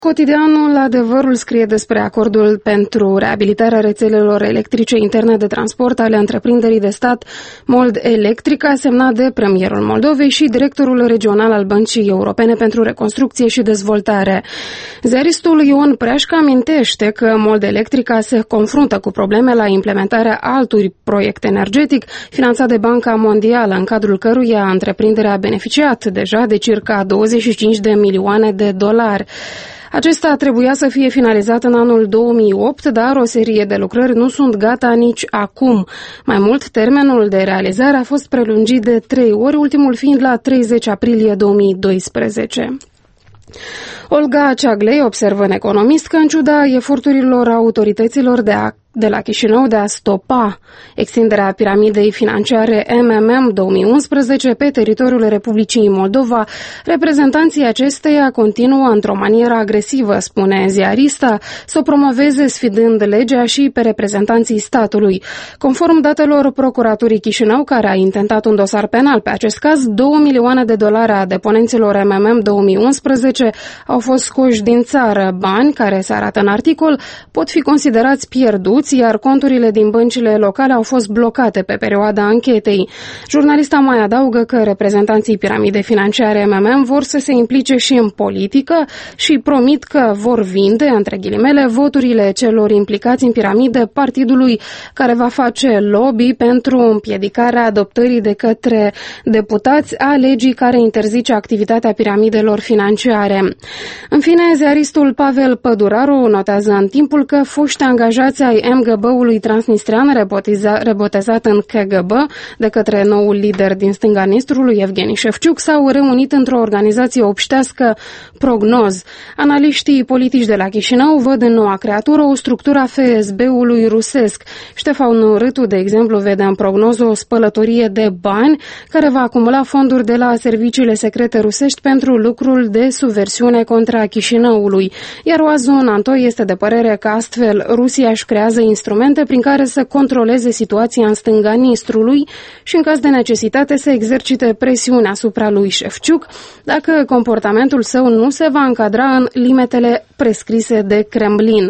Cotidianul Adevărul scrie despre acordul pentru reabilitarea rețelelor electrice interne de transport ale întreprinderii de stat Mold Electrica, semnat de premierul Moldovei și directorul regional al Băncii Europene pentru Reconstrucție și Dezvoltare. Ziaristul Ion Preașcă amintește că Mold Electrica se confruntă cu probleme la implementarea altui proiect energetic finanțat de Banca Mondială, în cadrul căruia întreprinderea a beneficiat deja de circa 25 de milioane de dolari. Acesta trebuia să fie finalizat în anul 2008, dar o serie de lucrări nu sunt gata nici acum. Mai mult, termenul de realizare a fost prelungit de 3 ori, ultimul fiind la 30 aprilie 2012. Olga Ceaglei observă în Economist că, în ciuda eforturilor autorităților de la Chișinău de a stopa extinderea piramidei financiare MMM 2011 pe teritoriul Republicii Moldova, reprezentanții acesteia continuă într-o manieră agresivă, spune ziarista, să o promoveze sfidând legea și pe reprezentanții statului. Conform datelor Procuraturii Chișinău, care a intentat un dosar penal pe acest caz, 2 milioane de dolari a deponenților MMM 2011 au fost scoși din țară. Bani, care se arată în articol, pot fi considerați pierduți, iar conturile din băncile locale au fost blocate pe perioada anchetei. Jurnalista mai adaugă că reprezentanții piramidei financiare MMM vor să se implice și în politică și promit că vor vinde, între ghilimele, voturile celor implicați în piramide partidului care va face lobby pentru împiedicarea adoptării de către deputați a legii care interzice activitatea piramidelor financiare. În fine, ziaristul Pavel Păduraru notează în Timpul că foști angajați ai MGB-ului transnistrean, rebotezat în KGB de către noul lider din stânga Nistrului, Evgeni Șefciuc, s-au reunit într-o organizație obștească, Prognoz. Analiștii politici de la Chișinău văd în noua creatură o structură a FSB-ului rusesc. Ștefan Râtu, de exemplu, vede în Prognoz o spălătorie de bani care va acumula fonduri de la serviciile secrete rusești pentru lucrul de subversiune contra Chișinăului. Iar Oazun Antoi este de părere că astfel Rusia își creează instrumente prin care să controleze situația în stânga Nistrului și, în caz de necesitate, să exercite presiune asupra lui Șefciuc dacă comportamentul său nu se va încadra în limitele prescrise de Kremlin.